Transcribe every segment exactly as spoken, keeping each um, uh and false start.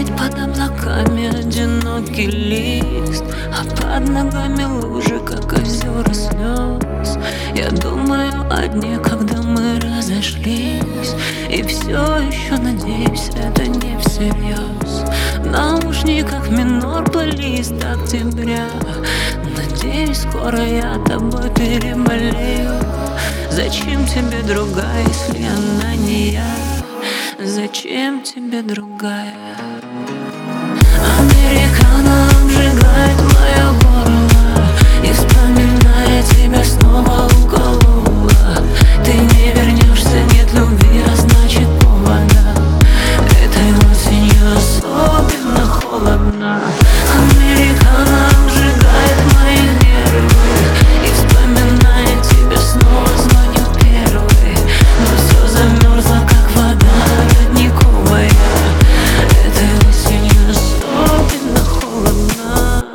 Сидеть под облаками одинокий лист, а под ногами лужи, как озера слез. Я думаю о дне, когда мы разошлись, и все еще надеюсь, это не всерьез. В наушниках минор плейлист октября. Надеюсь, скоро я тобой переболею. Зачем тебе другая, если она не я? Зачем тебе другая? Американо обжигает мое горло, и вспоминая тебя снова уколола. Ты не вернешься, нет любви, а значит повода. Этой осенью особенно холодно. Американо обжигает мои нервы, и вспоминая тебя снова звоню первый. Но все замерзло, как вода родниковая. Этой осенью особенно холодно.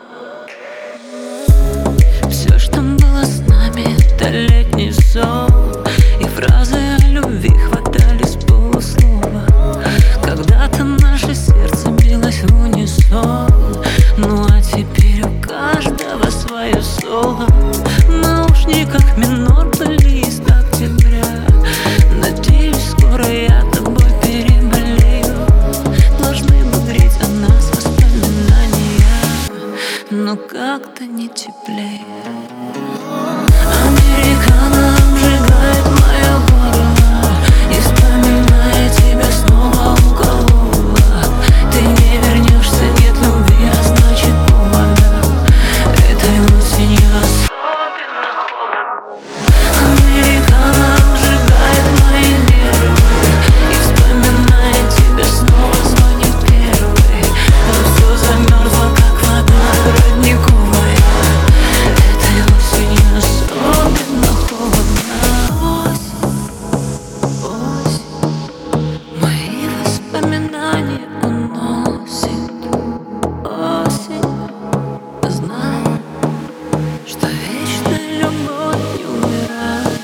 Все, что было с нами, это летний сон, и фразы о любви хватали с полуслова. Когда-то наше сердце билось в унисон, ну а теперь у каждого свое соло. В наушниках минор плейлист октября. Надеюсь, скоро я тобой переболею. Должны будрить о нас воспоминания, но как-то не теплее. Американо обжигает мое горло, и вспоминая тебя снова уколола. Ты не вернешься, нет любви, а значит повода. Этой осенью особенно холодно. Американо обжигает мои нервы, и вспоминая тебя снова звоню первый. Но все замерзло, как вода родниковая. Этой осенью особенно холодно. Осень, осень, мои воспоминания уносит. Осень, знай, что вечная любовь не умирает.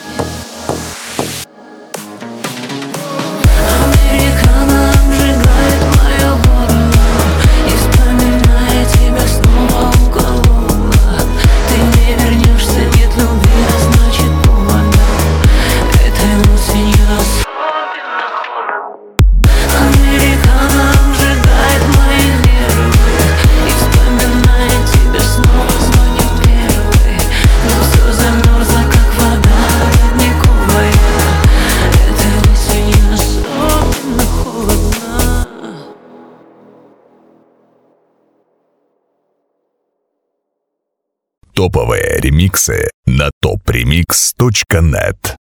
Американо обжигает мое горло, и вспоминая тебя снова уколола. Ты не вернешься, нет любви, а значит повода. Этой осенью особенно холодно. Американо обжигает мои нервы, и вспоминая тебя снова звоню первый. Но все замерзло, как вода родниковая. Этой осенью особенно холодно. Топовые ремиксы на топ ремикс точка нет.